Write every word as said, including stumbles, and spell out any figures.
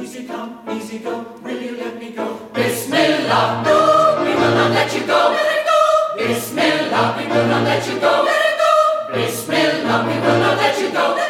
Easy come, easy go, will you let me go? Bismillah, no, we will not let you go. Let it go. Bismillah, we will not let you go. Let it go. Bismillah, we will not let you go.